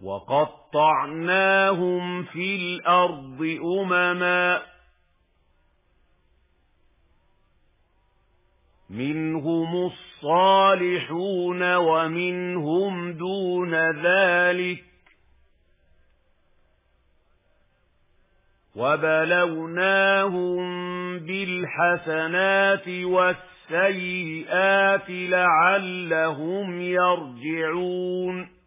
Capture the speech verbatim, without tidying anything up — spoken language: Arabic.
وَقَطَّعْنَاهُمْ فِي الْأَرْضِ أُمَمًا مِنْهُمُ الصَّالِحُونَ وَمِنْهُمْ دُونَ ذَلِكَ وَبَلَوْنَاهُمْ بِالْحَسَنَاتِ وَالسَّيِّئَاتِ لَعَلَّهُمْ يَرْجِعُونَ